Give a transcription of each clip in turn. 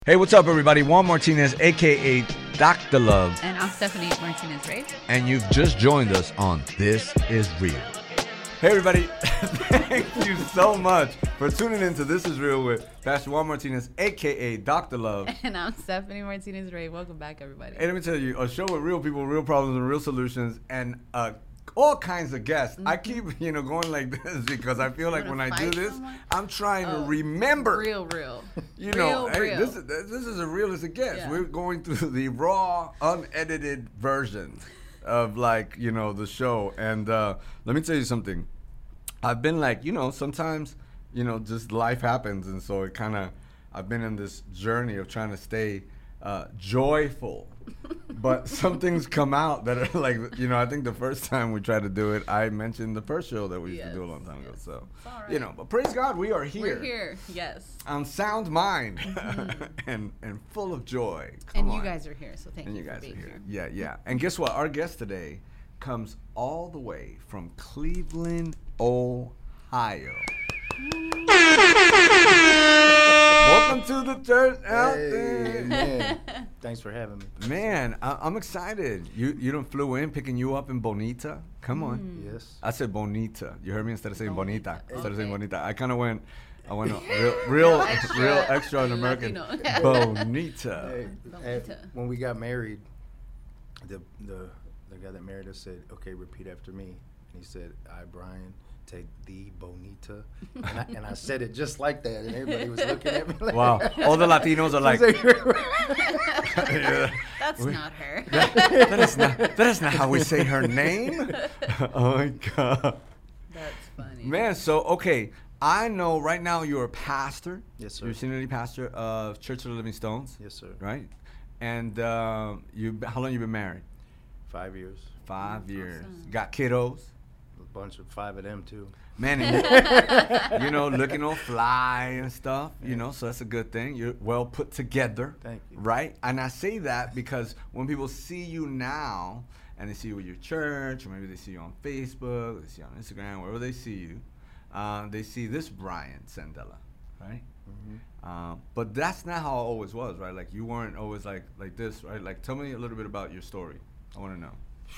Hey, what's up, everybody? Juan Martinez, a.k.a. Dr. Love. And I'm Stephanie Martinez-Ray. And you've just joined us on This Is Real. Hey, everybody. Thank you so much for tuning in to This Is Real with Pastor Juan Martinez, a.k.a. Dr. Love. And I'm Stephanie Martinez-Ray. Welcome back, everybody. Hey, let me tell you, a show with real people, real problems, and real solutions, and all kinds of guests. I keep, going like this because I feel like when I do this, I'm trying to remember. Real. Real. This is as real as it gets. Yeah. We're going through the raw, unedited version of the show. And let me tell you something. I've been sometimes, just life happens. And so I've been in this journey of trying to stay joyful. But some things come out that are I think the first time we tried to do it, I mentioned the first show that we used to do a long time ago. So, but praise God, we are here. We're here, yes. On sound mind and full of joy. You guys are here, so thank you for being here. Yeah. And guess what? Our guest today comes all the way from Cleveland, Ohio. Welcome to the church out there. Man. Thanks for having me. Man, I'm excited. You done flew in, picking you up in Bonita. Come on. Yes. I said Bonita. You heard me instead of saying Bonita. Okay. Instead of saying Bonita. I went real extra on American. Bonita. When we got married, the guy that married us said, "Okay, repeat after me." And he said, "I, Brian, take the Bonita," and I said it just like that, and everybody was looking at me like, wow. All the Latinos are like, That's not her. that is not how we say her name. Oh my God. That's funny. Man, so okay, I know right now you're a pastor. Yes, sir. You're a senior pastor of Church of the Living Stones. Yes, sir. Right? And how long you been married? 5 years. 5 years. Awesome. Got kiddos? A bunch of 5 of them too. Man, and looking all fly and stuff, so that's a good thing. You're well put together. Thank you. Right? And I say that because when people see you now and they see you at your church, or maybe they see you on Facebook, or they see you on Instagram, wherever they see you, they see this Brian Sandella, right? Mm-hmm. But that's not how it always was, right? Like you weren't always like this, right? Like tell me a little bit about your story. I want to know.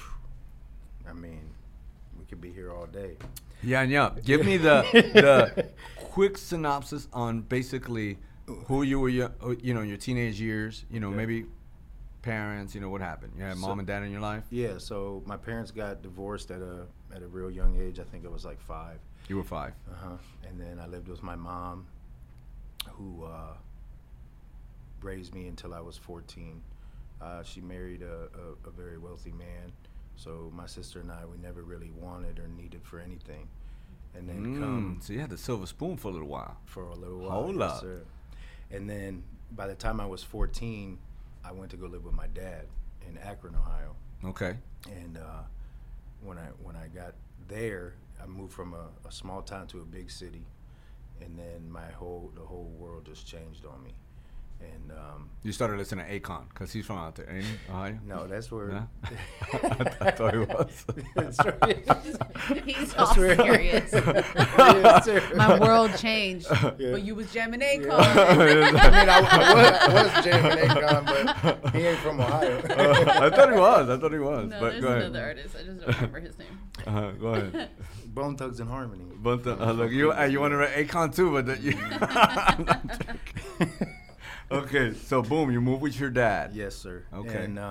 I mean, we could be here all day. Yeah. Give me the quick synopsis on basically who you were, your teenage years. Maybe parents. What happened? You had mom and dad in your life. Yeah. So my parents got divorced at a real young age. I think it was like 5. You were 5. And then I lived with my mom, who raised me until I was 14. She married a very wealthy man. So my sister and I, we never really wanted or needed for anything. And then so you had the silver spoon for a little while. for a little while. Hold yes, up. sir. And then by the time I was 14, I went to go live with my dad in Akron, Ohio. Okay. And when I got there, I moved from a small town to a big city, and then the whole world just changed on me. And You started listening to Akon because he's from out there, ain't he? Ohio? no, that's where. No? I thought he was. That's right. He's all serious. Yes, sir. My world changed. Yeah. But you was jamming Akon. I mean, I was jamming Akon, but he ain't from Ohio. I thought he was. No, but there's go ahead. another artist. I just don't remember his name. Go ahead. Bone Thugs and Harmony. But look, you want to read Akon too, but I'm not joking. Okay, so boom, you moved with your dad. Yes, sir. Okay. And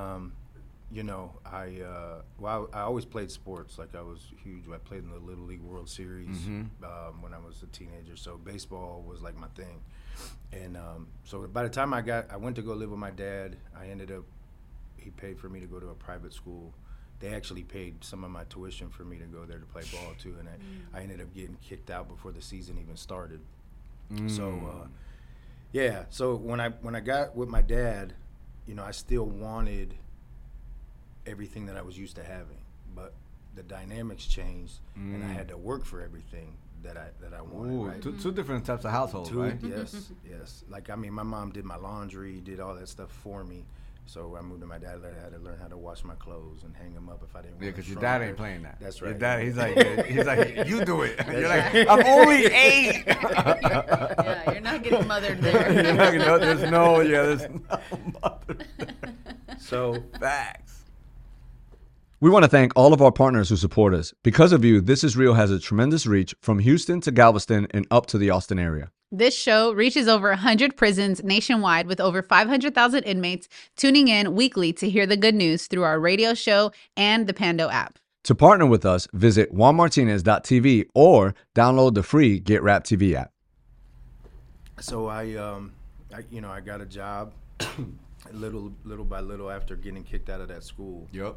I always played sports. Like I was huge. I played in the Little League World Series when I was a teenager. So baseball was like my thing. And so by the time I went to go live with my dad, he paid for me to go to a private school. They actually paid some of my tuition for me to go there to play ball too. And I ended up getting kicked out before the season even started. So. Yeah, so when I got with my dad, I still wanted everything that I was used to having, but the dynamics changed, and I had to work for everything that I wanted. Ooh, right? two different types of households, right? Yes. Like my mom did my laundry, did all that stuff for me, So I moved to my dad. I had to learn how to wash my clothes and hang them up if I didn't. Yeah, want because them your dad shrunk. ain't playing that. That's right. Your dad, he's like, you do it. You're like, I'm only 8. Yeah, you're not getting mothered there. You're not gonna- there's no mother. So Facts. We want to thank all of our partners who support us. Because of you, This Is Real has a tremendous reach from Houston to Galveston and up to the Austin area. This show reaches over 100 prisons nationwide with over 500,000 inmates tuning in weekly to hear the good news through our radio show and the Pando app. To partner with us, visit juanmartinez.tv or download the free Get Rap TV app. So I got a job little by little after getting kicked out of that school. Yep.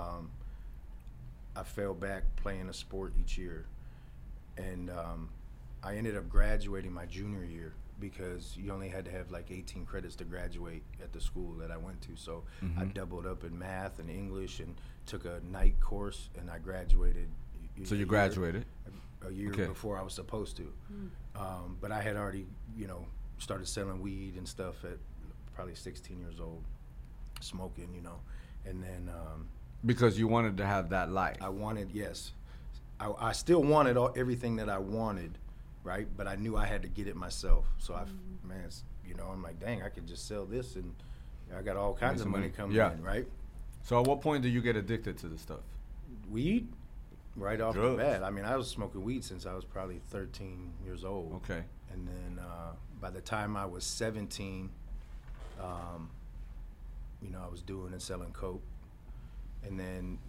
I fell back playing a sport each year, and I ended up graduating my junior year because you only had to have like 18 credits to graduate at the school that I went to. So I doubled up in math and English and took a night course, and I graduated. So you graduated? A year before I was supposed to. But I had already, started selling weed and stuff at probably 16 years old, smoking, and then Because you wanted to have that life. I wanted, yes. I still wanted everything that I wanted, right? But I knew I had to get it myself. So I'm like, dang, I could just sell this and I got all kinds of money coming in, right? So at what point did you get addicted to this stuff? Weed, right off Drugs. the bat. I mean, I was smoking weed since I was probably 13 years old. Okay. And then by the time I was 17, I was doing and selling coke. And then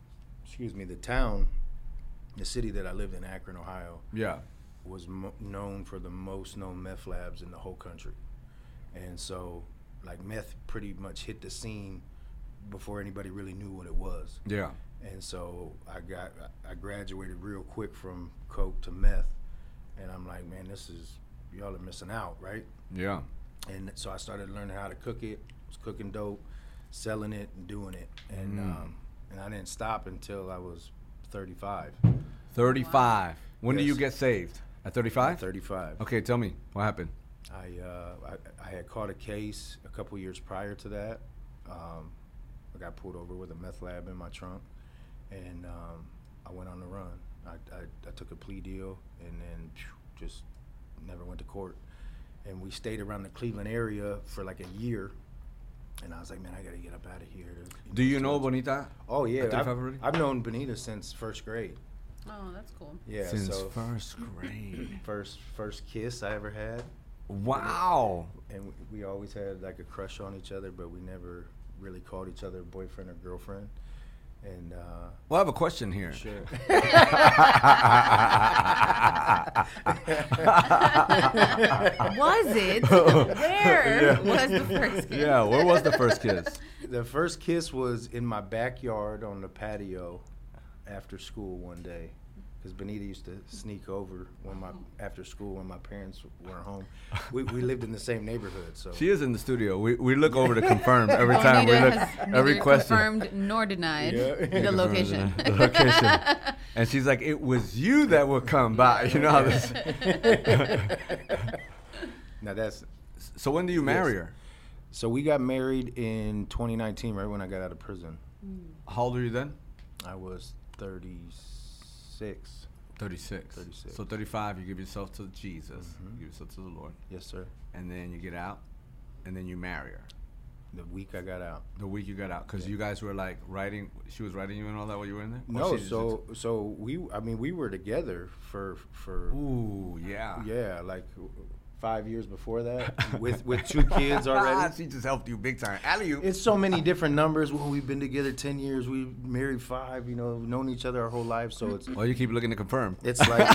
the city that I lived in, Akron, Ohio, Yeah. was known for the most known meth labs in the whole country. And so, like, meth pretty much hit the scene before anybody really knew what it was. Yeah. And so I graduated real quick from coke to meth, and I'm like, man, y'all are missing out, right? Yeah. And so I started learning how to cook it. Was cooking dope, selling it, and doing it, and I didn't stop until I was 35. 35. When do Yes. you get saved? At 35? 35. Okay, tell me what happened. I had caught a case a couple years prior to that. I got pulled over with a meth lab in my trunk, and I went on the run. I took a plea deal and then just never went to court. And we stayed around the Cleveland area for like a year. And I was like, man, I got to get up out of here. Do you know Bonita? Oh, yeah. At 35 already? I've known Bonita since first grade. Oh, that's cool. Yeah, Since so first grade. first kiss I ever had. Wow. And we always had like a crush on each other, but we never really called each other boyfriend or girlfriend. And Well, I have a question here. sure. Was it? Where was the first kiss? Yeah, where was the first kiss? The first kiss was in my backyard on the patio after school one day. Because Bonita used to sneak over after school when my parents weren't home. We lived in the same neighborhood, so She is in the studio. We look over to confirm every time we Bonita look has every neither question. confirmed nor denied Yeah. the location. The location. And she's like, it was you that would come by. You know how this. now that's So when do you marry her? so we got married in 2019, right when I got out of prison. How old are you then? I was 36. 36. 36. So 35, you give yourself to Jesus. You give yourself to the Lord. Yes, sir. And then you get out. And then you marry her. The week I got out. The week you got out. Because you guys were like writing. She was writing you and all that while you were in there? Or No, she so we were together for Ooh, yeah. yeah, like 5 years before that with 2 kids already. She just helped you big time. Alley-oop. It's so many different numbers. Well, we've been together 10 years. We married 5. Known each other our whole life. So it's Oh, you keep looking to confirm. it's like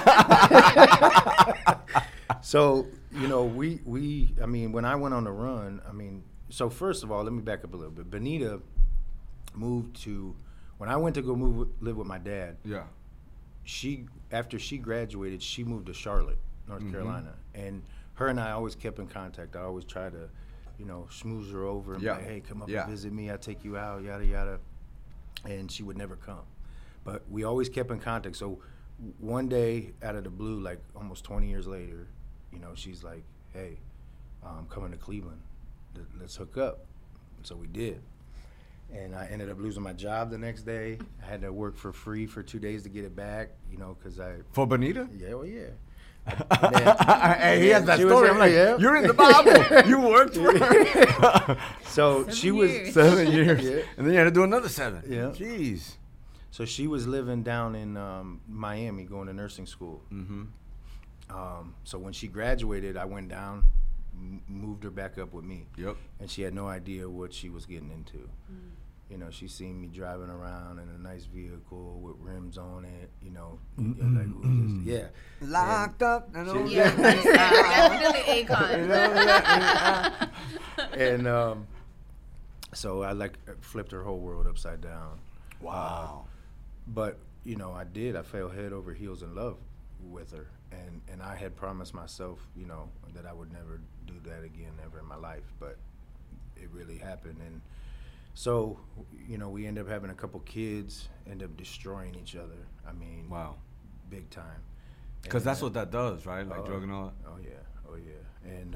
so we. I mean, when I went on the run, so first of all, let me back up a little bit. Bonita moved to when I went to go live with my dad. Yeah. After she graduated, she moved to Charlotte, North Carolina, and her and I always kept in contact. I always try to, schmooze her over and be like, hey, come up and visit me. I'll take you out, yada, yada. And she would never come. But we always kept in contact. So one day, out of the blue, like almost 20 years later, she's like, hey, I'm coming to Cleveland. Let's hook up. So we did. And I ended up losing my job the next day. I had to work for free for 2 days to get it back, because For Bonita? yeah, well, yeah. Hey, he has that She was story. in- I'm like, yeah. you're in the Bible. You worked for her. So she was, years. 7 years. Yeah. And then you had to do another 7. Yeah. Jeez. so she was living down in Miami, going to nursing school. Mm-hmm. So when she graduated, I went down, moved her back up with me. Yep. And she had no idea what she was getting into. She seen me driving around in a nice vehicle with rims on it, like, who's this? Yeah. Locked up. And all Yeah, that. definitely Akon. And so I flipped her whole world upside down. Wow. But, I fell head over heels in love with her. And I had promised myself, that I would never do that again, ever in my life. But it really happened. And so, we ended up having a couple kids, end up destroying each other. I mean, Wow. big time. Because And, that's what that does, right? Like drug and all that. Oh yeah. And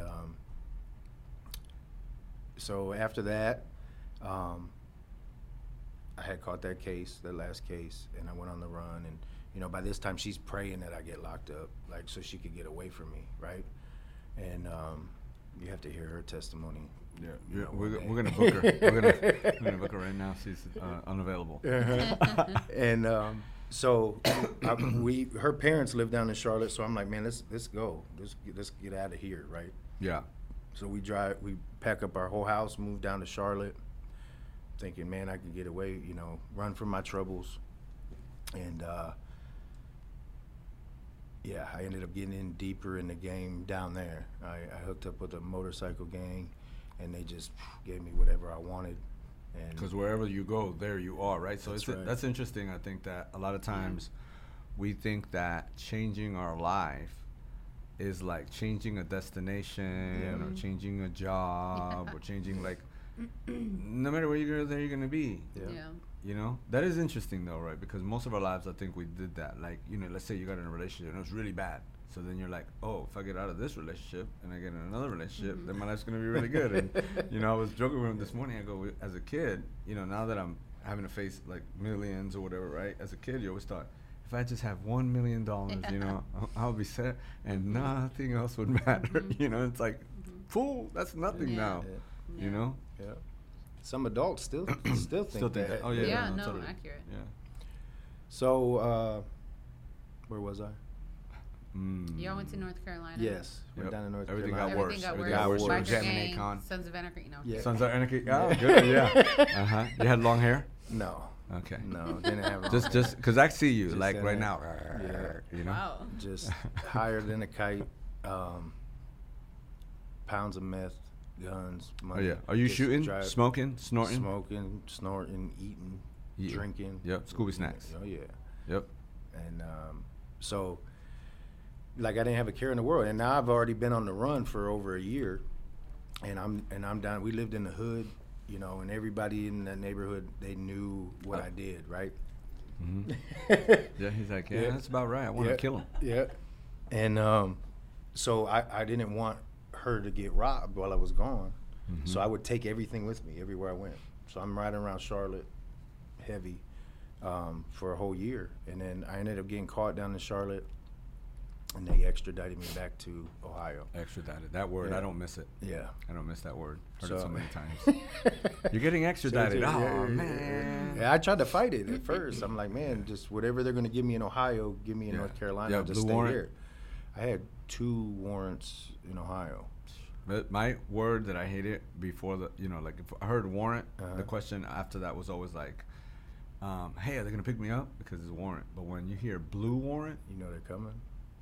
so after that, I had caught that case, the last case, and I went on the run. And by this time, she's praying that I get locked up, like so she could get away from me, right? And you have to hear her testimony. Yeah, one day. we're gonna book her. We're gonna book her right now. She's unavailable. And so her parents live down in Charlotte, so I'm like, man, let's go, let's get out of here, right? Yeah. So we pack up our whole house, move down to Charlotte, thinking, man, I can get away, run from my troubles. And I ended up getting in deeper in the game down there. I hooked up with a motorcycle gang, and they just gave me whatever I wanted. And Because wherever you go, there you are, right? So That's it's right. that's interesting. I think that a lot of times we think that changing our life is like changing a destination or changing a job or changing no matter where you go, there you're gonna be. yeah. That is interesting though, right? Because most of our lives, I think we did that. Like, let's say you got in a relationship and it was really bad. So then you're like, oh, if I get out of this relationship and I get in another relationship, then my life's going to be really good. And, I was joking with him this morning. I go, as a kid, now that I'm having to face like millions or whatever, right? As a kid, you always thought, if I just have $1 million, I'll be set and nothing else would matter. It's like, fool, that's nothing now, Yeah. Some adults still think that. Oh, yeah. Yeah, no, no, totally. accurate. Yeah. So, where was I? Y'all went to North Carolina. Yes, went down to North Everything Carolina. got worse. Everything got Everything worse. got worse. worse. Biker Jamming gang, Akon. Sons of Anarchy. No. Yeah. Sons of Anarchy. Oh, good. Yeah. You had long hair? No, Okay. no, didn't have it. Just because I see you Just like in right it. now. Yeah. Wow. Just higher than a kite. Pounds of meth, guns, Oh money. yeah. Are you Just shooting, drive- smoking, snorting? Smoking, snorting, eating, Yeah. drinking. Yep, Scooby snacks. Oh yeah. Yep. And so, like, I didn't have a care in the world, and now I've already been on the run for over a year, and I'm down. We lived in the hood, and everybody in that neighborhood, they knew what I did, right? Yeah. He's like, yeah, Yeah. that's about right. I want to Yeah. kill him. Yeah. And so I didn't want her to get robbed while I was gone, so I would take everything with me everywhere I went. So I'm riding around Charlotte, heavy, for a whole year, and then I ended up getting caught down in Charlotte, and they extradited me back to Ohio. Extradited. That word, Yeah. I don't miss it. Yeah. I don't miss that word. Heard So- it so many times. You're getting extradited. Oh man. Yeah, I tried to fight it at first. I'm like, man, just whatever they're gonna give me in Ohio, give me in Yeah. North Carolina. Yeah, I'll just blue stay warrant. here. I had 2 warrants in Ohio. But my word that I hated before like if I heard warrant, the question after that was always like, hey, are they gonna pick me up because it's a warrant? But when you hear blue warrant, You know they're coming.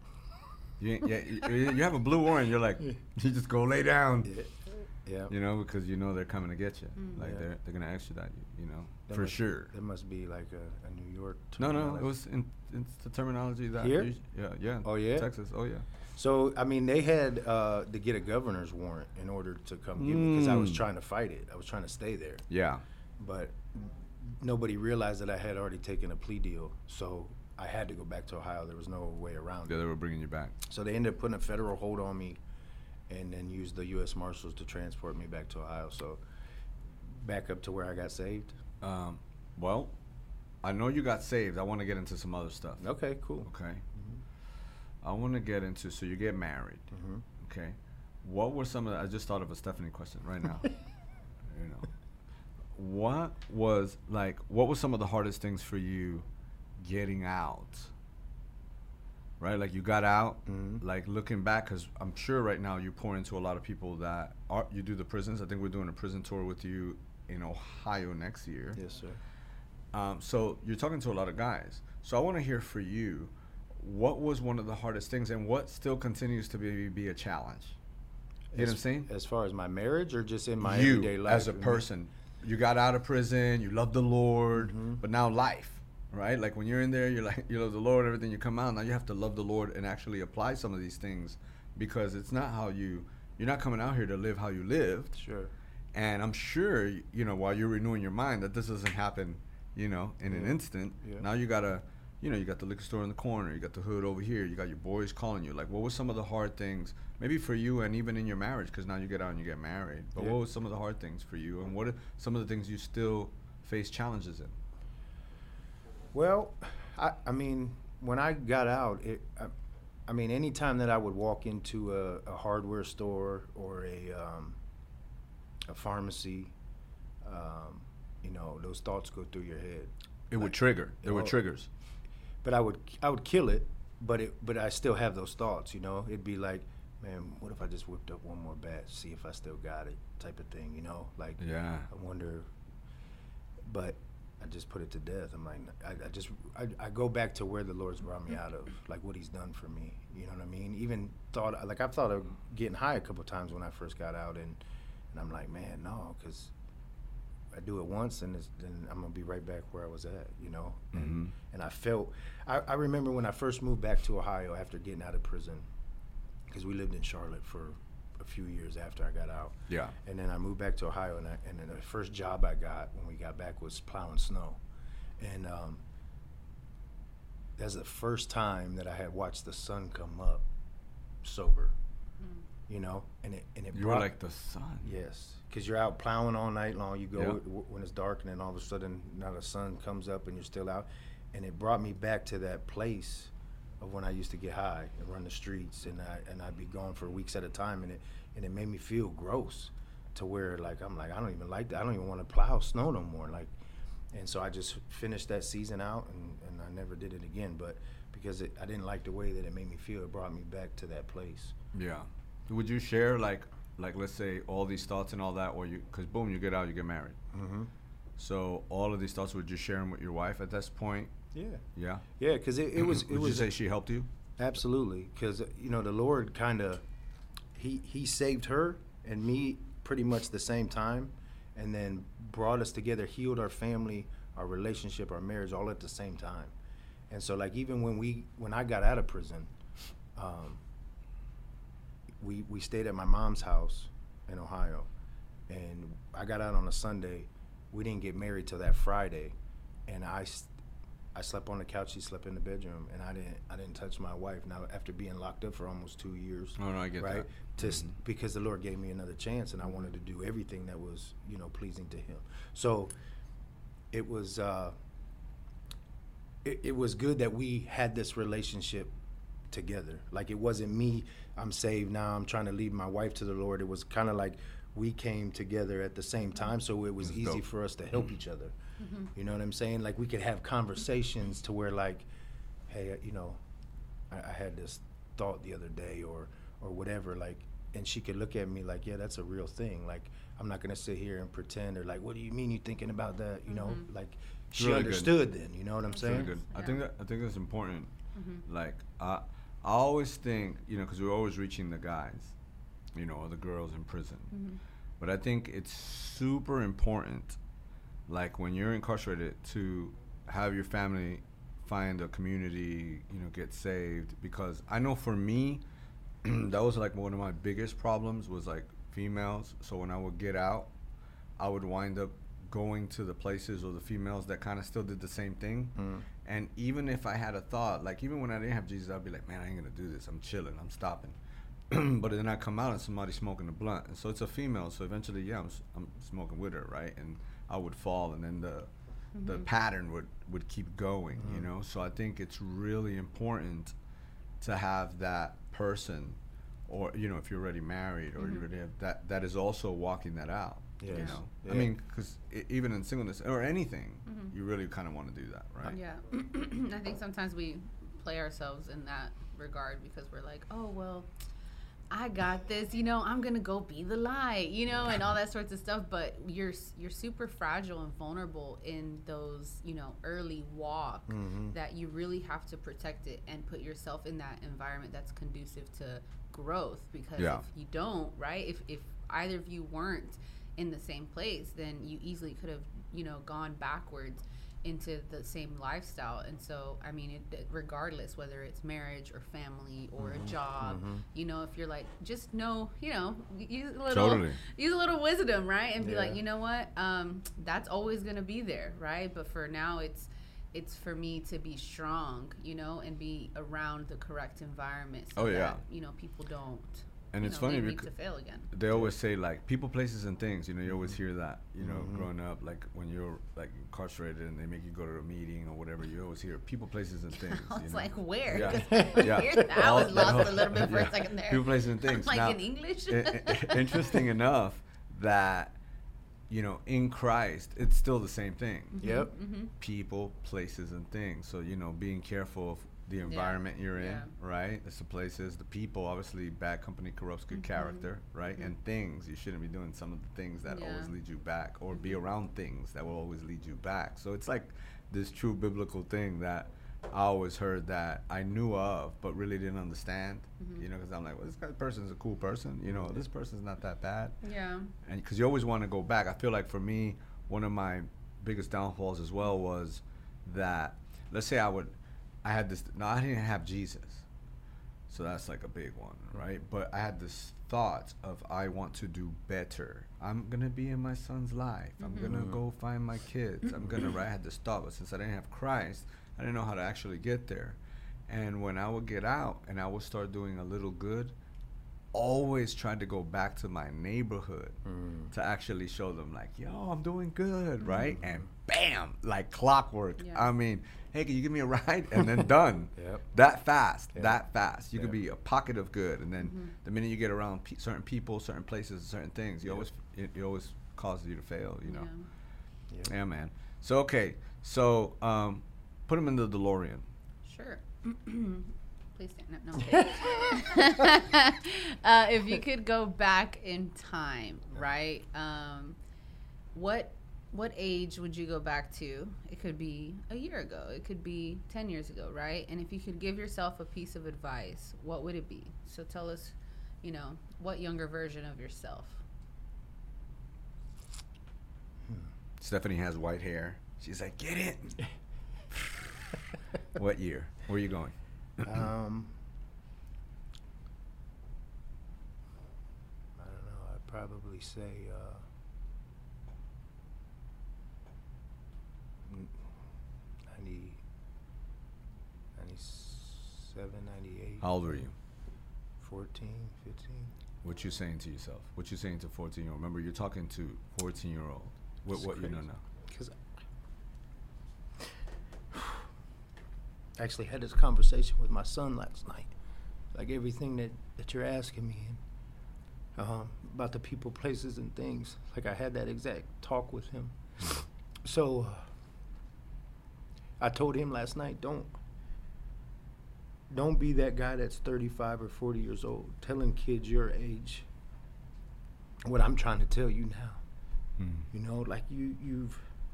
you have a blue warrant, you're like, you just go lay down. Yeah. Because they're coming to get you. Like Yeah. they're gonna extradite you, That for must- sure. That must be like a New York. No, it terminology. was it's the terminology that Here? yeah. Oh, yeah? Texas. Oh yeah. So I mean, they had to get a governor's warrant in order to come get me because I was Mm. trying to fight it. I was trying to stay there, Yeah. but nobody realized that I had already taken a plea deal. So I had to go back to Ohio. There was no way around Yeah, it. they were bringing you back. So they ended up putting a federal hold on me, and then used the U.S. Marshals to transport me back to Ohio. So back up to where I got saved. Well, I know you got saved. I want to get into some other stuff. Okay, cool. Okay. I want to get into, so you get married. Okay. What were some of the, I just thought of a Stephanie question right now. You know, what was some of the hardest things for you getting out? Right? Like you got out, like looking back, because I'm sure right now you pour into a lot of people that are, you do the prisons. I think we're doing a prison tour with you in Ohio next year. Yes, sir. So you're talking to a lot of guys. So I want to hear for you, what was one of the hardest things and what still continues to be a challenge? You know what I'm saying? As far as my marriage or just in my everyday life? As a person, you got out of prison, you love the Lord, but now life, right? Like when you're in there, you're like, you love the Lord, everything, you come out, now you have to love the Lord and actually apply some of these things, because it's not how you're not coming out here to live how you lived. Sure. And I'm sure, while you're renewing your mind, that this doesn't happen, in an instant. Yeah. Now you gotta, you got the liquor store in the corner, you got the hood over here, you got your boys calling you. Like, what were some of the hard things, maybe for you and even in your marriage, because now you get out and you get married, but what were some of the hard things for you, and what are some of the things you still face challenges in? Well, I mean, when I got out, I mean, any time that I would walk into a hardware store or a pharmacy, those thoughts go through your head. It would trigger. There were triggers. But I would kill it, but I still have those thoughts. It'd be like, man, what if I just whipped up one more batch, see if I still got it, type of thing. Like, yeah. I wonder, but I just put it to death. I'm like, I go back to where the Lord's brought me out of, like what He's done for me. You know what I mean? Even I've thought of getting high a couple times when I first got out, and I'm like, man, no, because I do it once, and then I'm gonna be right back where I was at, And I felt, I remember when I first moved back to Ohio after getting out of prison, because we lived in Charlotte for a few years after I got out. Yeah. And then I moved back to Ohio, and then the first job I got when we got back was plowing snow, and that's the first time that I had watched the sun come up sober. And it you were like the sun. Yes, because you're out plowing all night long. You go when it's dark, and then all of a sudden now the sun comes up and you're still out, and it brought me back to that place of when I used to get high and run the streets, and I'd be gone for weeks at a time, and it made me feel gross, to where I'm like, I don't even like that. I don't even want to plow snow no more. And so I just finished that season out, and I never did it again. But because I didn't like the way that it made me feel, it brought me back to that place. Yeah. Would you share like let's say all these thoughts and all that, or because boom, you get out, you get married. So all of these thoughts, would you share them with your wife at this point? Yeah. Yeah. Yeah, because it was. Would you say she helped you? Absolutely, because the Lord kind of, he saved her and me pretty much the same time, and then brought us together, healed our family, our relationship, our marriage, all at the same time. And so like even when I got out of prison, we stayed at my mom's house in Ohio, and I got out on a Sunday. We didn't get married till that Friday, and I slept on the couch. She slept in the bedroom, and I didn't touch my wife. Now after being locked up for almost 2 years. Oh no, I get right? that. Because the Lord gave me another chance, and I wanted to do everything that was pleasing to Him. So it was it was good that we had this relationship together. Like it wasn't me, I'm saved now, I'm trying to lead my wife to the Lord. It was kind of like we came together at the same time, so it was easy dope. for us to help each other. You know what I'm saying? Like we could have conversations to where like, hey, I had this thought the other day or whatever, like, and she could look at me like, yeah, that's a real thing. Like I'm not gonna sit here and pretend, or like, what do you mean you thinking about that? Like she really understood then. You know what I'm That's saying? really good. Yeah. I think that's important. Like I always think, because we're always reaching the guys, or the girls in prison. But I think it's super important, like when you're incarcerated, to have your family find a community, get saved. Because I know for me, that was like one of my biggest problems was like females. So when I would get out, I would wind up going to the places or the females that kind of still did the same thing. And even if I had a thought, like even when I didn't have Jesus, I'd be like, man, I ain't gonna do this. I'm chilling. I'm stopping. but then I come out and somebody's smoking a blunt, and so it's a female. So eventually, yeah, I'm smoking with her, right? And I would fall, and then the pattern would keep going, you know. So I think it's really important to have that person, or you know, if you're already married or you already have that is also walking that out. Yes. You know, Yeah. I mean, because even in singleness or anything, you really kind of want to do that, right? Yeah. I think sometimes we play ourselves in that regard because we're like, oh, well, I got this, you know, I'm going to go be the light, you know, and all that sorts of stuff. But you're super fragile and vulnerable in those, you know, early walk that you really have to protect it and put yourself in that environment that's conducive to growth. Because if you don't, right, if either of you weren't in the same place, then you easily could have, you know, gone backwards into the same lifestyle. And so, I mean, regardless whether it's marriage or family or a job, you know, if you're like, just know, you know, use a little wisdom, right? And be like, you know what, that's always going to be there, right? But for now, it's for me to be strong, you know, and be around the correct environment so that, you know, people don't. And it's funny because to fail again. They always say like people, places, and things. You know, you always hear that. You know, growing up, like when you're like incarcerated and they make you go to a meeting or whatever, you always hear people, places, and things. I was you know? like, where? Yeah. I was lost a little bit for a second there. People, places, and things. Like now, in English. Interesting enough that, you know, in Christ, it's still the same thing. Yep. People, places, and things. So, you know, being careful of the environment you're in, right? It's the places, the people. Obviously, bad company corrupts good character, right? And things. You shouldn't be doing some of the things that always lead you back, or be around things that will always lead you back. So it's like this true biblical thing that I always heard that I knew of, but really didn't understand. You know, because I'm like, well, this person's a cool person. You know, this person's not that bad. Yeah. And because you always want to go back. I feel like for me, one of my biggest downfalls as well was that, let's say I didn't have Jesus. So that's like a big one, right? But I had this thought of, I want to do better. I'm going to be in my son's life. I'm going to go find my kids. I'm going to, right? I had this thought, but since I didn't have Christ, I didn't know how to actually get there. And when I would get out and I would start doing a little good, always tried to go back to my neighborhood to actually show them like, yo, I'm doing good, right? And bam, like clockwork. I mean, hey, can you give me a ride? And then done. That fast. You could be a pocket of good, and then the minute you get around certain people, certain places, certain things, it always causes you to fail, you know. Yeah, man. So okay, so put him in the DeLorean. Sure. Please stand up. No, if you could go back in time, right? What age would you go back to? It could be a year ago. It could be 10 years ago, right? And if you could give yourself a piece of advice, what would it be? So tell us, you know, what younger version of yourself? Stephanie has white hair. She's like, get it. What year? Where are you going? I don't know. I'd probably say 97, 98. How old are you? 14, 15. What you saying to yourself? What you saying to 14-year-old? Remember, you're talking to 14-year-old. What you know now? Because I actually had this conversation with my son last night. Like everything that you're asking me about the people, places, and things. Like I had that exact talk with him. So I told him last night, don't be that guy that's 35 or 40 years old telling kids your age what I'm trying to tell you now. You know, like you've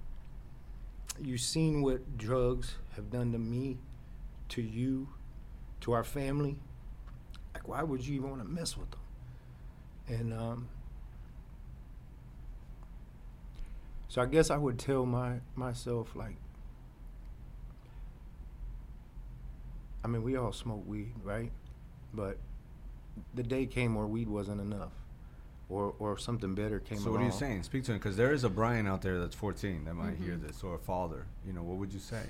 seen what drugs have done to me, to you, to our family. Like, why would you even want to mess with them? And so I guess I would tell myself, like, I mean, we all smoke weed, right? But the day came where weed wasn't enough, or something better came along. So what are you saying? Speak to him, because there is a Brian out there that's 14 that might hear this, or a father. You know, what would you say?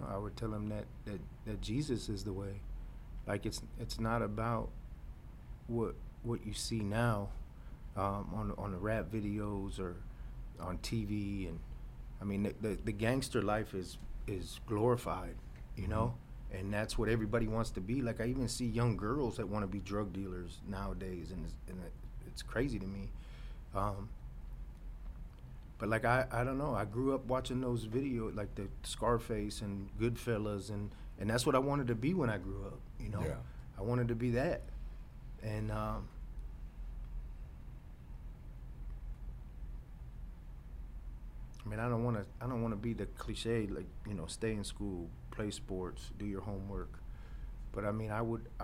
I would tell him that Jesus is the way. Like it's not about what you see now on the rap videos or on TV, and I mean the gangster life is glorified, you know, and that's what everybody wants to be. Like I even see young girls that want to be drug dealers nowadays, and it's crazy to me. But like I don't know. I grew up watching those videos, like the Scarface and Goodfellas, and that's what I wanted to be when I grew up. You know, Yeah. I wanted to be that, and I mean, I don't want to be the cliche, like, you know, stay in school, play sports, do your homework. But I mean, I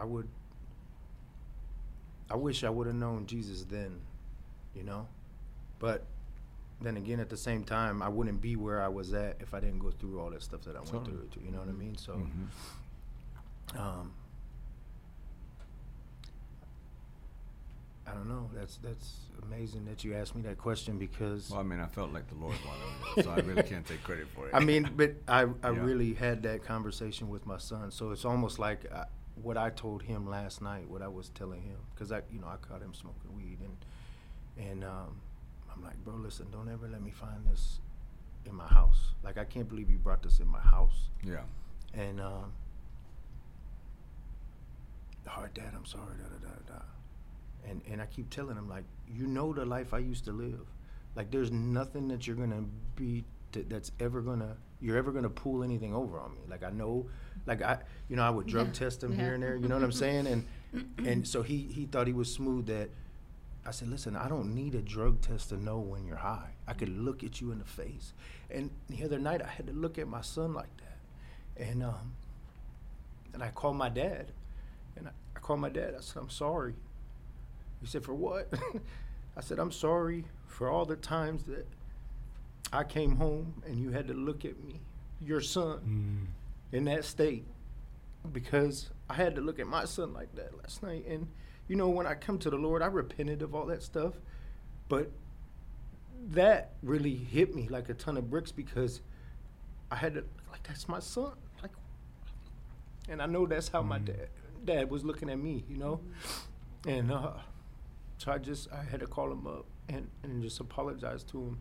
wish I would have known Jesus then, you know. But then again, at the same time, I wouldn't be where I was at if I didn't go through all that stuff that I went Totally. through. You know what I mean? So, I don't know. That's amazing that you asked me that question, because Well, I mean, I felt like the Lord wanted me, so I really can't take credit for it. I mean, but I Yeah. really had that conversation with my son. So it's almost like what I told him last night, what I was telling him, because I caught him smoking weed, and I'm like, bro, listen, don't ever let me find this in my house. Like, I can't believe you brought this in my house. Yeah. And all right, Dad, I'm sorry, da da da da. And I keep telling him, like, you know the life I used to live. Like, there's nothing that you're gonna be that's ever gonna pull anything over on me. Like, I know, like I would drug test him here and there. You know what I'm saying? And so he thought he was smooth. That I said, listen, I don't need a drug test to know when you're high. I could look at you in the face. And the other night I had to look at my son like that, and I called my dad, and I called my dad. I said, I'm sorry. He said, for what? I said, I'm sorry for all the times that I came home and you had to look at me, your son, in that state, because I had to look at my son like that last night. And, you know, when I come to the Lord, I repented of all that stuff. But that really hit me like a ton of bricks, because I had to, like, that's my son. Like, and I know that's how my dad was looking at me, you know? And so I had to call him up and just apologize to him.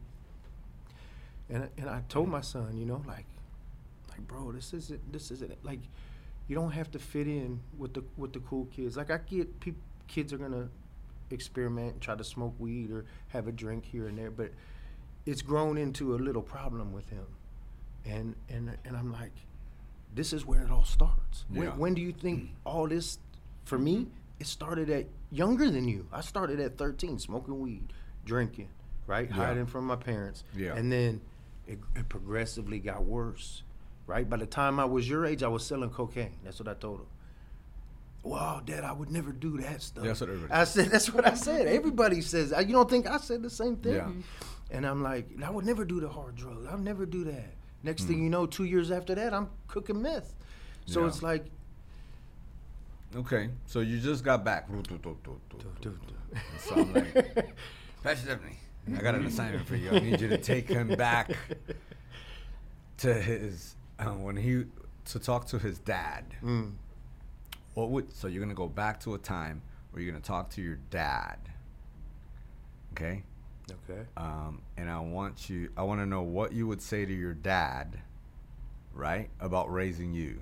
And I told my son, you know, like, bro, this isn't like, you don't have to fit in with the cool kids. Like, I get kids are gonna experiment, try to smoke weed or have a drink here and there, but it's grown into a little problem with him. And I'm like, this is where it all starts. Yeah. When do you think all this, for me, it started at younger than you. I started at 13, smoking weed, drinking, right? Yeah. Hiding from my parents. Yeah. And then it progressively got worse, right? By the time I was your age, I was selling cocaine. That's what I told him. Wow, Dad, I would never do that stuff. That's what everybody I said, that's what I said. Everybody says, you don't think I said the same thing? Yeah. And I'm like, I would never do the hard drugs. I'll never do that. Next thing you know, 2 years after that, I'm cooking meth. So Yeah. it's like, Okay, so you just got back. So I'm like, Pastor Stephanie, I got an assignment for you. I need you to take him back to his to talk to his dad. So you're gonna go back to a time where you're gonna talk to your dad. Okay. Okay. And I want to know what you would say to your dad, right, about raising you.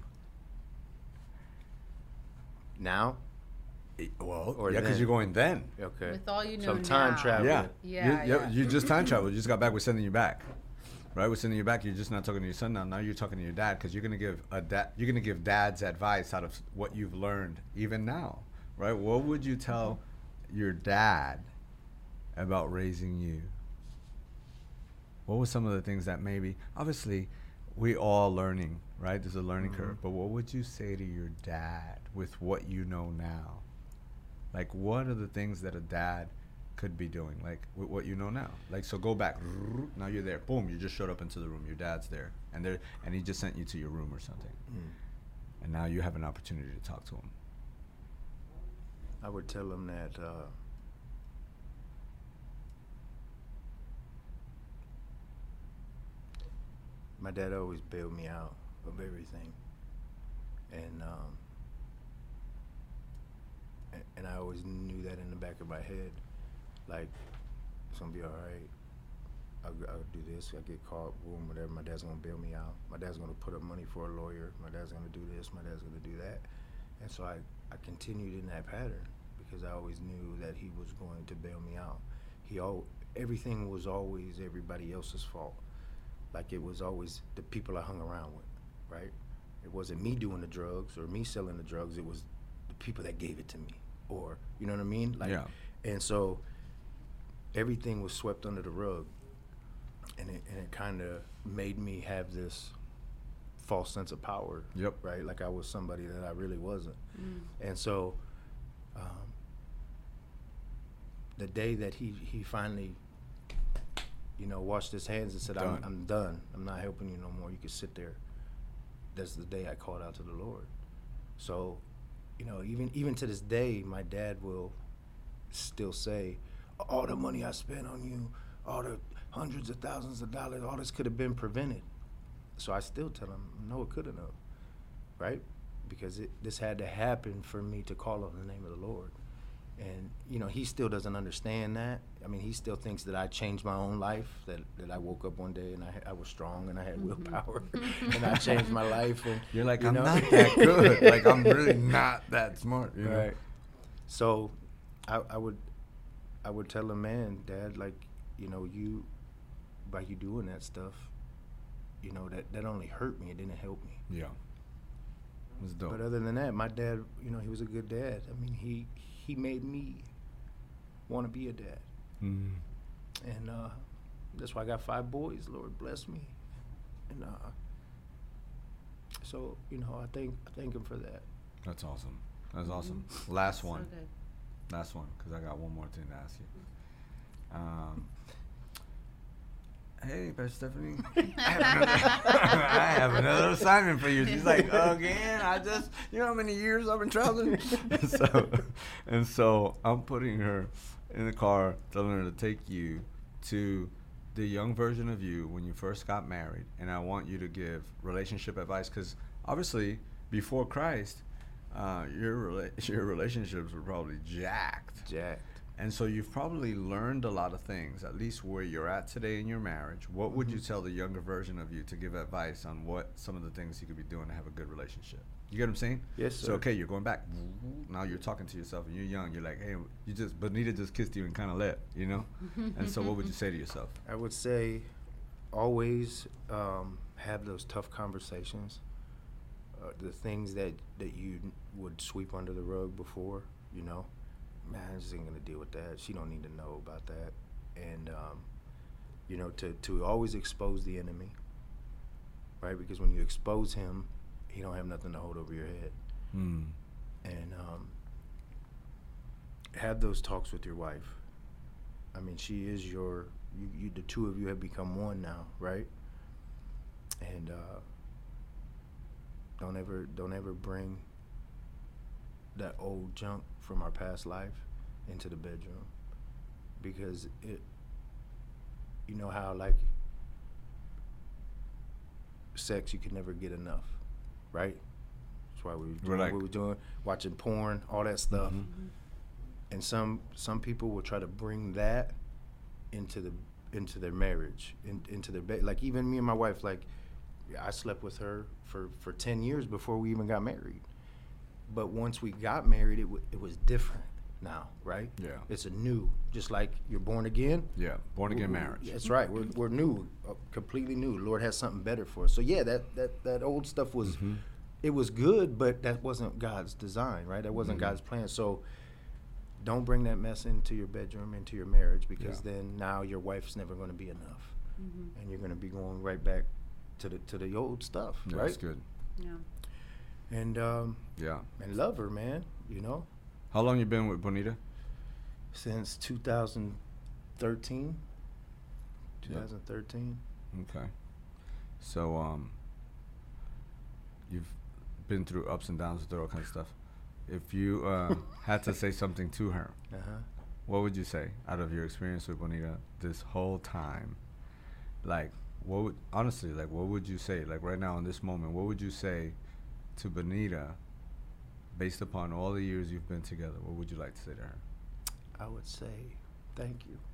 Now? Well, Or yeah, because then? you're going then. Okay. With all you know Some time now. travel. Yeah. Yeah. You just time traveled. You just got back. We're sending you back. Right? We're sending you back. You're just not talking to your son now. Now you're talking to your dad, because you're gonna give dad's advice out of what you've learned even now. Right? What would you tell your dad about raising you? What were some of the things that maybe, obviously, we all learning, right? There's a learning curve. But what would you say to your dad with what you know now? Like, what are the things that a dad could be doing, like with what you know now? Like, so go back. Now you're there. Boom! You just showed up into the room. Your dad's there, and he just sent you to your room or something. And now you have an opportunity to talk to him. I would tell him that my dad always bailed me out. of everything. And and I always knew that in the back of my head, like, it's gonna be all right. I'll do this. I get caught, boom, whatever. My dad's gonna bail me out. My dad's gonna put up money for a lawyer. My dad's gonna do this. My dad's gonna do that. And so I continued in that pattern because I always knew that he was going to bail me out. Everything was always everybody else's fault. Like, it was always the people I hung around with, right? It wasn't me doing the drugs or me selling the drugs. It was the people that gave it to me, or, you know what I mean? Like, yeah. And so everything was swept under the rug. And it kind of made me have this false sense of power, Yep. right? Like I was somebody that I really wasn't. And so the day that he finally, you know, washed his hands and said, I'm done. I'm not helping you no more. You can sit there. That's the day I called out to the Lord. So, you know, even to this day, my dad will still say, all the money I spent on you, all the hundreds of thousands of dollars, all this could have been prevented. So I still tell him, no, it couldn't have, right? Because this had to happen for me to call on the name of the Lord. And, you know, he still doesn't understand that. I mean, he still thinks that I changed my own life, that I woke up one day and I was strong and I had willpower and I changed my life. And You're like, you I'm know? not that good. Like, I'm really not that smart. You know? Right. So I would tell him, man, Dad, like, you know, by you doing that stuff, you know, that only hurt me. It didn't help me. Yeah. It's dope. But other than that, my dad, you know, he was a good dad. I mean, he made me want to be a dad. Mm. And that's why I got 5 boys. Lord bless me. And so, you know, I thank him for that. That's awesome. That's awesome. Last one. So good. Last one, because I got one more thing to ask you. Hey, Pastor Stephanie. I have another assignment for you. She's like, again, you know how many years I've been traveling? so I'm putting her in the car, telling her to take you to the young version of you when you first got married. And I want you to give relationship advice, because obviously before Christ, your relationships were probably jacked. And so you've probably learned a lot of things, at least where you're at today in your marriage. What would you tell the younger version of you to give advice on what some of the things you could be doing to have a good relationship? You get what I'm saying? Yes, sir. So, okay, you're going back. Now you're talking to yourself and you're young. You're like, hey, Bonita just kissed you and kind of left, you know? And so what would you say to yourself? I would say always have those tough conversations. The things that you would sweep under the rug before, you know? Man, I just ain't gonna deal with that. She don't need to know about that. And you know, to always expose the enemy, right? Because when you expose him, he don't have nothing to hold over your head. And have those talks with your wife. I mean, she is you the two of you have become one now, right? And don't ever bring that old junk from our past life into the bedroom, because you know how, like, sex, you can never get enough, right? That's why we were doing what we were doing, watching porn, all that stuff. And some people will try to bring that into their marriage, into their bed. Like, even me and my wife, like, I slept with her for 10 years before we even got married. But once we got married, it was different now, right? Yeah. It's a new, just like you're born again. Yeah, born again marriage. That's right. We're new, completely new. Lord has something better for us. So yeah, that old stuff was, it was good, but that wasn't God's design, right? That wasn't God's plan. So don't bring that mess into your bedroom, into your marriage, because then now your wife's never going to be enough, and you're going to be going right back to the old stuff, Yeah, right? that's good. Yeah. And and love her, man. You know. How long you been with Bonita? Since 2013. 2013. Okay. So you've been through ups and downs, through all kinds of stuff. If you had to say something to her, what would you say out of your experience with Bonita this whole time? Like, what would, honestly, like, what would you say, like, right now in this moment, what would you say to Benita based upon all the years you've been together? What would you like to say to her? I would say thank you.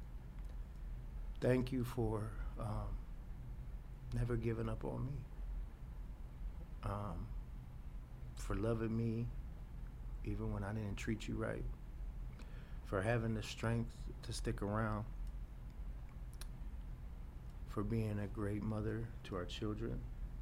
Thank you for never giving up on me. For loving me even when I didn't treat you right. For having the strength to stick around. For being a great mother to our children.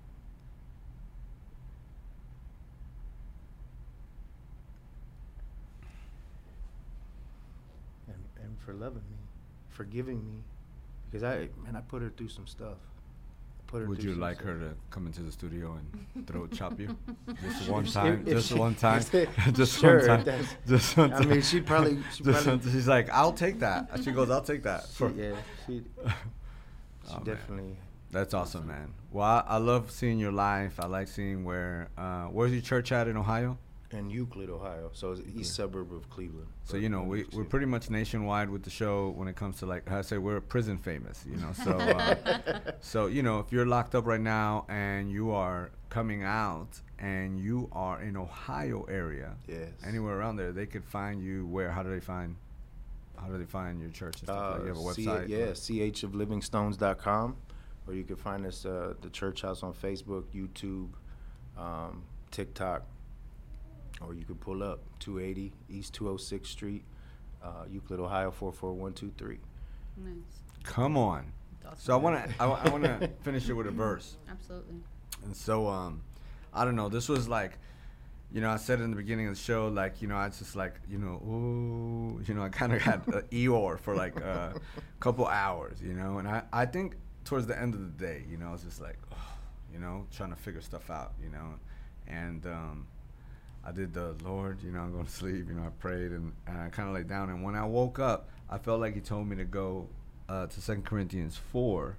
And for loving me, forgiving me, because I put her through some stuff. Would you like her to come into the studio and throat chop you? Just one time. Just one time. Just one time. Just one time. I mean, she'd probably. She's like, I'll take that. She goes, I'll take that. She definitely. Man. That's awesome, man. Well, I love seeing your life. I like seeing where's your church at in Ohio? In Euclid, Ohio. So it's the east suburb of Cleveland. So, you know, we're pretty much nationwide with the show when it comes to, like, I say, we're prison famous, you know. So, so, you know, if you're locked up right now and you are coming out and you are in Ohio area, yes, anywhere around there, they could find you where? How do they find your church and stuff? Like, you have a website? choflivingstones.com. Or you can find us, the Church House, on Facebook, YouTube, TikTok. Or you can pull up 280 East 206th Street, Euclid, Ohio 44123. Nice. Come on. Awesome. So I wanna finish it with a verse. Absolutely. And so I don't know. This was like, you know, I said in the beginning of the show, like, you know, I just like, you know, ooh, you know, I kind of had Eeyore for like a couple hours, you know, and I think towards the end of the day, you know, I was just like, oh, you know, trying to figure stuff out, you know, and I did the Lord, you know, I'm going to sleep, you know, I prayed and I kind of laid down. And when I woke up, I felt like he told me to go to 2 Corinthians 4,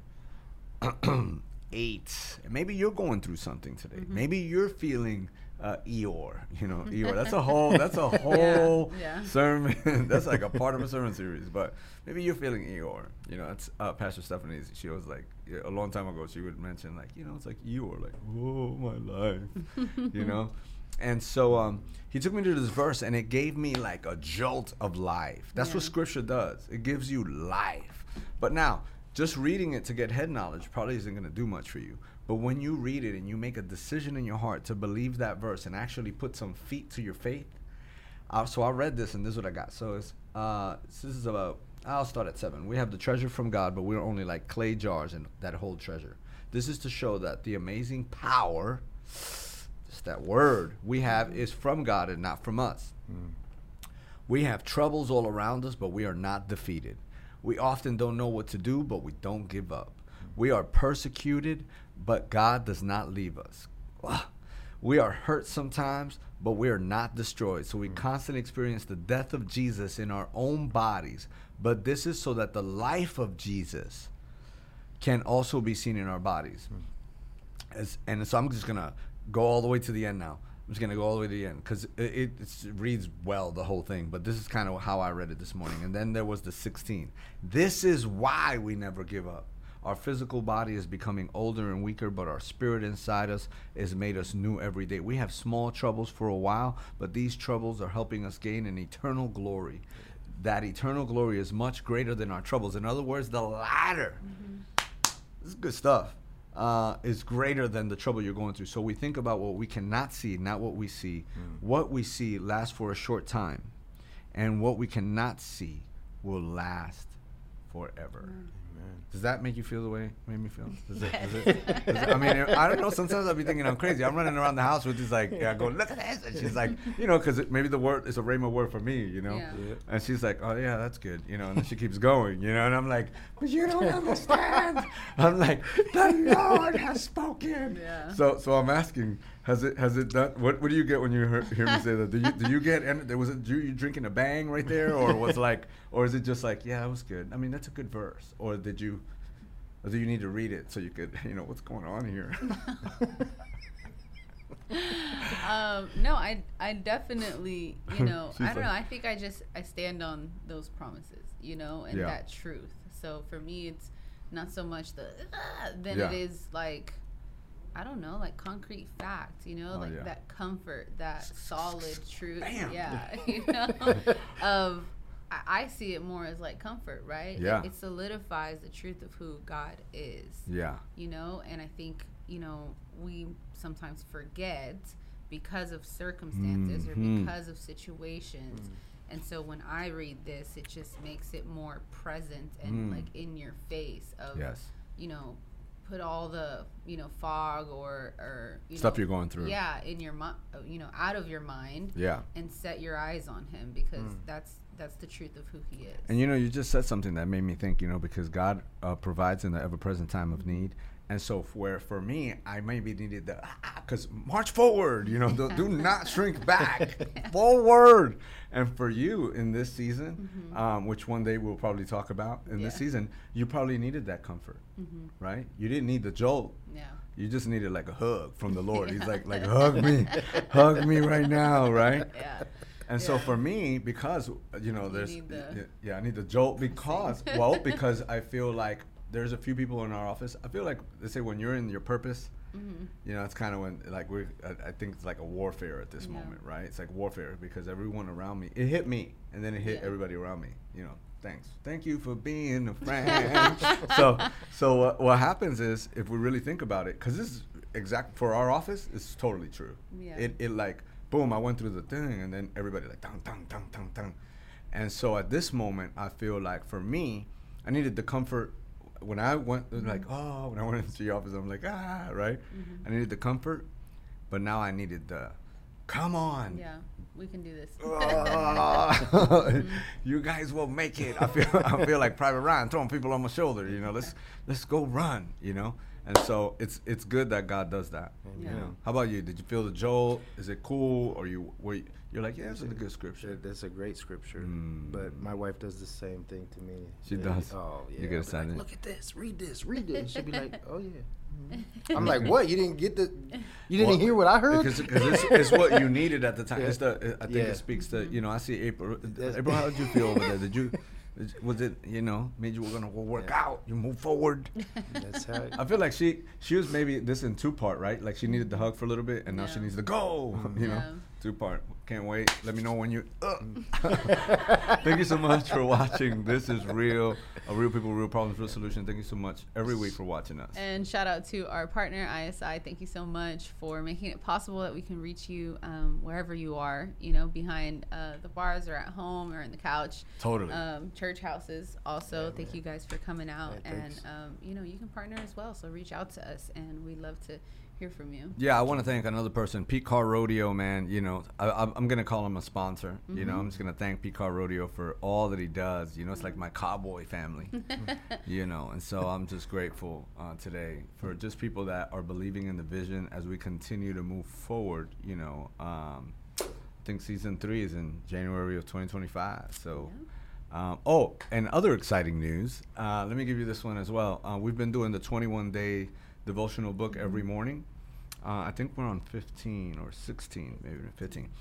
8. And maybe you're going through something today. Mm-hmm. Maybe you're feeling Eeyore, you know, Eeyore. That's a whole yeah. sermon. That's like a part of a sermon series. But maybe you're feeling Eeyore. You know, that's Pastor Stephanie. She was like, a long time ago, she would mention, like, you know, it's like Eeyore, like, oh, my life, you know. And so he took me to this verse, and it gave me like a jolt of life. That's what Scripture does. It gives you life. But now, just reading it to get head knowledge probably isn't going to do much for you. But when you read it and you make a decision in your heart to believe that verse and actually put some feet to your faith. So I read this, and this is what I got. So it's this is about, I'll start at 7. We have the treasure from God, but we're only like clay jars and that hold treasure. This is to show that the amazing power, that word we have, is from God and not from us. We have troubles all around us, but we are not defeated. We often don't know what to do, but we don't give up. We are persecuted, but God does not leave us. We are hurt sometimes, but we are not destroyed. So we constantly experience the death of Jesus in our own bodies, but this is so that the life of Jesus can also be seen in our bodies. And so I'm just gonna go all the way to the end now. I'm just going to go all the way to the end because it reads well, the whole thing. But this is kind of how I read it this morning. And then there was the 16. This is why we never give up. Our physical body is becoming older and weaker, but our spirit inside us is made us new every day. We have small troubles for a while, but these troubles are helping us gain an eternal glory. That eternal glory is much greater than our troubles. In other words, the latter. This is good stuff. Is greater than the trouble you're going through. So we think about what we cannot see, not what we see. What we see lasts for a short time, and what we cannot see will last forever. Does that make you feel the way it made me feel? I mean, I don't know. Sometimes I'll be thinking I'm crazy. I'm running around the house with this, like, going, look at this. And she's like, you know, because maybe the word is a rhema word for me, you know. Yeah. And she's like, oh, yeah, that's good. You know, and then she keeps going, you know. And I'm like, but you don't understand. I'm like, the Lord has spoken. Yeah. So I'm asking, has it done? What do you get when you hear me say that? Do you get? And was it you drinking a bang right there, or was like, or is it just like, yeah, that was good? I mean, that's a good verse. Or do you need to read it so you could, you know, what's going on here? No, I definitely, you know, I don't know. I think I stand on those promises, you know, and that truth. So for me, it's not so much the than Yeah. it is like, I don't know, like concrete fact, you know, like yeah. that comfort, that solid truth. Bam. Yeah, you know, of I see it more as like comfort, right? Yeah. It solidifies the truth of who God is. Yeah. You know, and I think, you know, we sometimes forget because of circumstances or because of situations. And so when I read this, it just makes it more present and like in your face of, Yes. you know, put all the, you know, fog or you Stuff know, you're going through. Yeah, in your mind, you know, out of your mind. Yeah. And set your eyes on him, because that's the truth of who he is. And you know, you just said something that made me think, you know, because God provides in the ever-present time of need. And so where for me, I maybe needed the, because march forward, you know, do not shrink back, forward. And for you in this season, which one day we'll probably talk about in this season, you probably needed that comfort, right? You didn't need the jolt. Yeah. You just needed like a hug from the Lord. He's like hug me right now, right? Yeah. And so for me, because, you know, there's, I need the jolt because I feel like there's a few people in our office. I feel like they say when you're in your purpose, you know, it's kind of when like I think it's like a warfare at this moment, right? It's like warfare because everyone around me, it hit me and then it hit everybody around me, you know. Thank you for being a friend. so what happens is, if we really think about it, because this is exact for our office, it's totally true. Yeah. It like, boom, I went through the thing, and then everybody like, dun, dun, dun, dun, dun. And so at this moment, I feel like for me, I needed the comfort. When I went, when I went into the office, I'm like, right? I needed the comfort, but now I needed the, come on. Yeah, we can do this. You guys will make it. I feel like Private Ryan throwing people on my shoulder. You know, let's go run. You know, and so it's good that God does that. Yeah. You know, how about you? Did you feel the jolt? Is it cool? Or you're like, yeah, it's a good scripture. That's a great scripture. But my wife does the same thing to me. She does. Oh yeah. You get excited. Like, look at this. Read this. She'll be like, oh yeah. I'm like, what? You didn't hear what I heard? Because it's what you needed at the time. Yeah. I think it speaks to, you know, I see April. April, how did you feel over there? Was it, you know, made you were going to go work out, you move forward? That's how I feel like she was maybe this in 2-part, right? Like she needed the hug for a little bit, and now she needs to go, you know, 2-part. Can't wait. Let me know when you. Thank you so much for watching. This is Real People, Real Problems, Real Solutions. Thank you so much every week for watching us. And shout out to our partner, ISI. Thank you so much for making it possible that we can reach you wherever you are, you know, behind the bars or at home or in the couch. Totally. Church houses also. Yeah, thank you guys for coming out. Yeah, and, thanks. you know, you can partner as well. So reach out to us, and we'd love to hear from you. Yeah, I want to thank another person, Pete Car Rodeo, man. You know, I'm going to call him a sponsor. You know, I'm just going to thank Pete Car Rodeo for all that he does. You know, it's like my cowboy family, you know. And so I'm just grateful today for just people that are believing in the vision as we continue to move forward. You know, I think season 3 is in January of 2025. So, and other exciting news. Let me give you this one as well. We've been doing the 21-day devotional book every morning. I think we're on 15 or 16, maybe 15.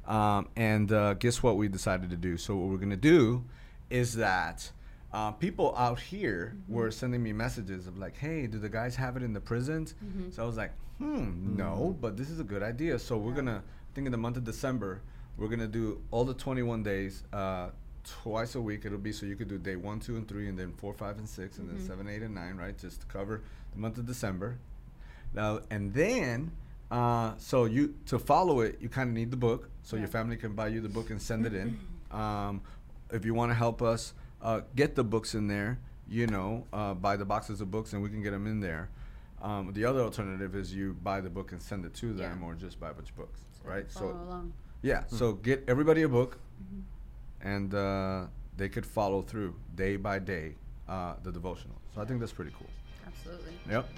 And guess what we decided to do? So what we're going to do is that people out here were sending me messages of like, hey, do the guys have it in the prisons? So I was like, no, but this is a good idea. So we're going to, I think in the month of December, we're going to do all the 21 days twice a week. It'll be so you could do day 1, 2, and 3, and then 4, 5, and 6, and then 7, 8, and 9, right? Just to cover the month of December. Now, and then, so you to follow it, you kind of need the book, so your family can buy you the book and send it in. If you want to help us get the books in there, you know, buy the boxes of books and we can get them in there. The other alternative is you buy the book and send it to them, or just buy a bunch of books, right? Follow along. Yeah, so get everybody a book, and they could follow through day by day the devotional. So I think that's pretty cool. Absolutely. Yep.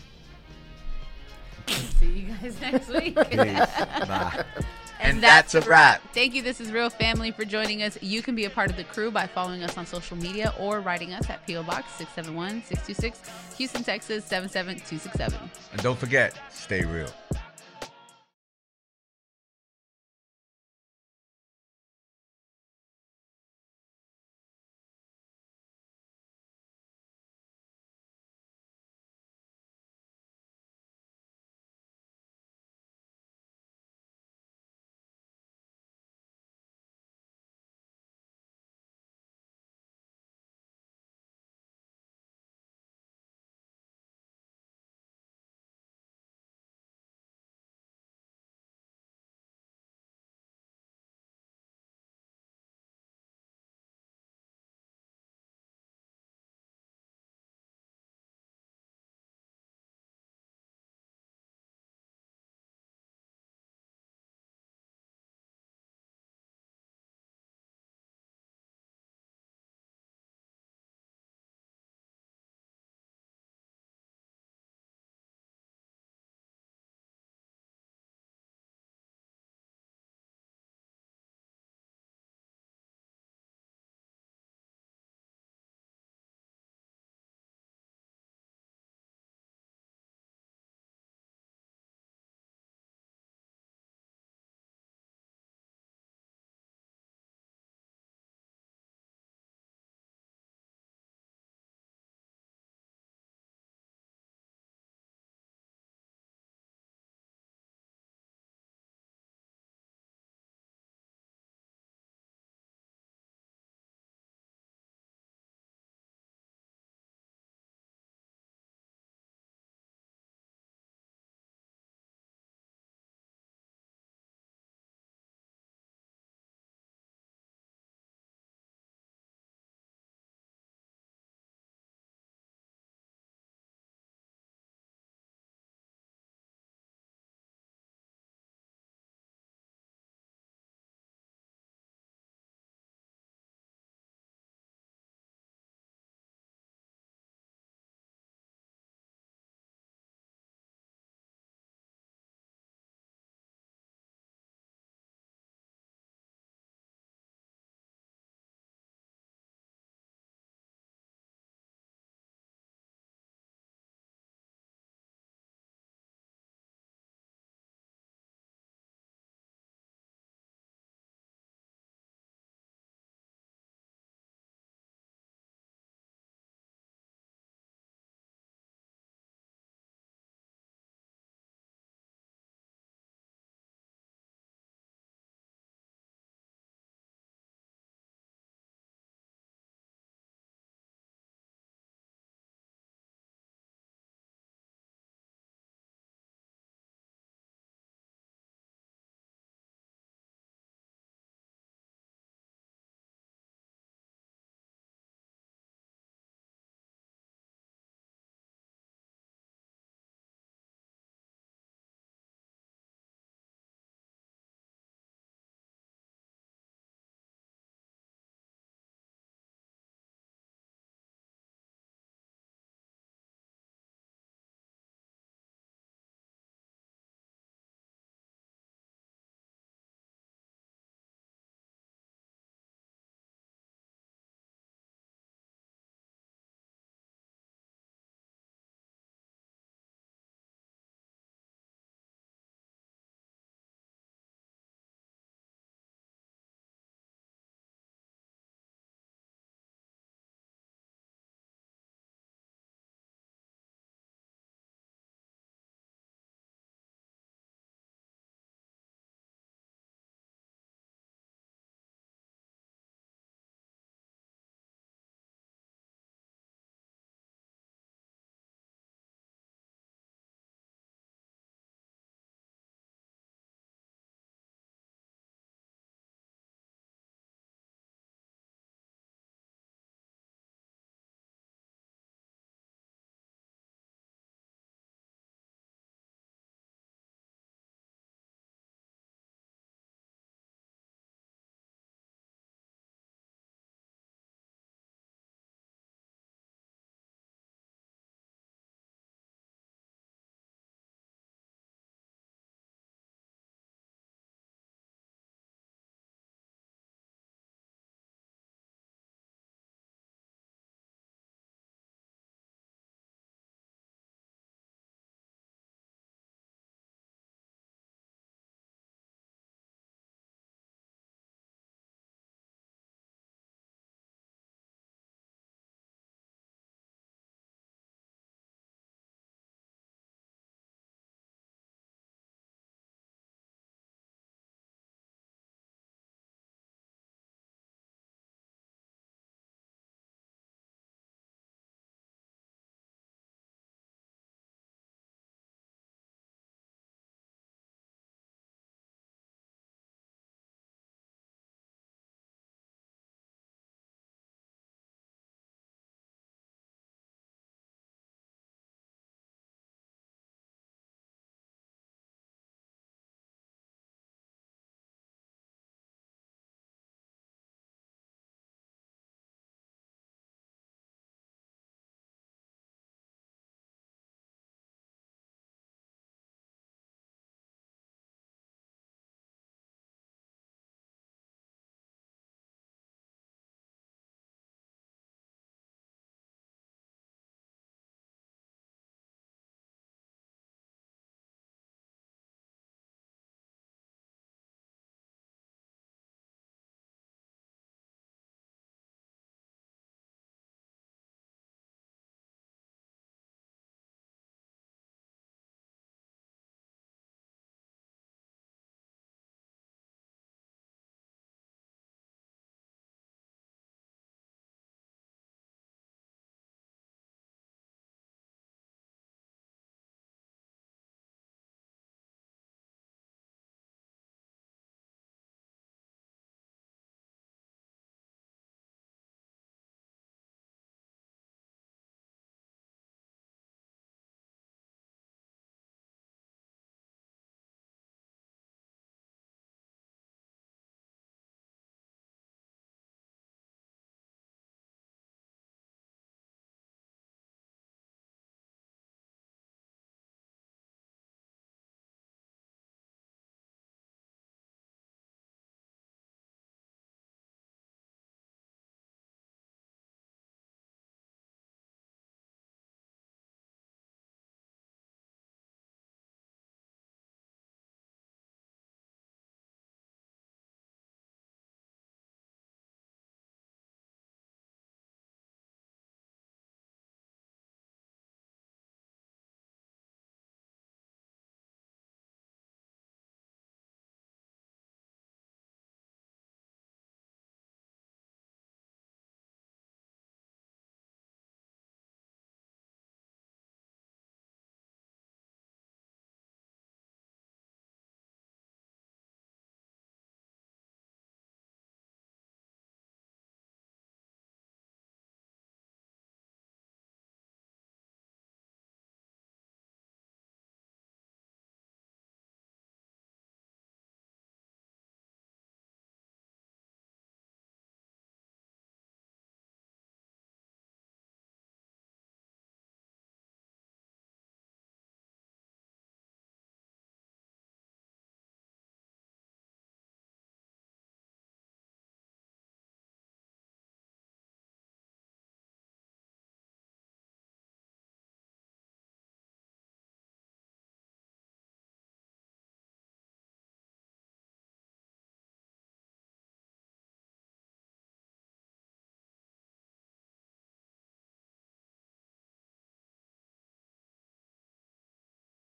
See you guys next week. Bye. And that's a wrap. Thank you. This is Real Family for joining us. You can be a part of the crew by following us on social media or writing us at P.O. Box 671-626, Houston, Texas 77267. And don't forget, stay real.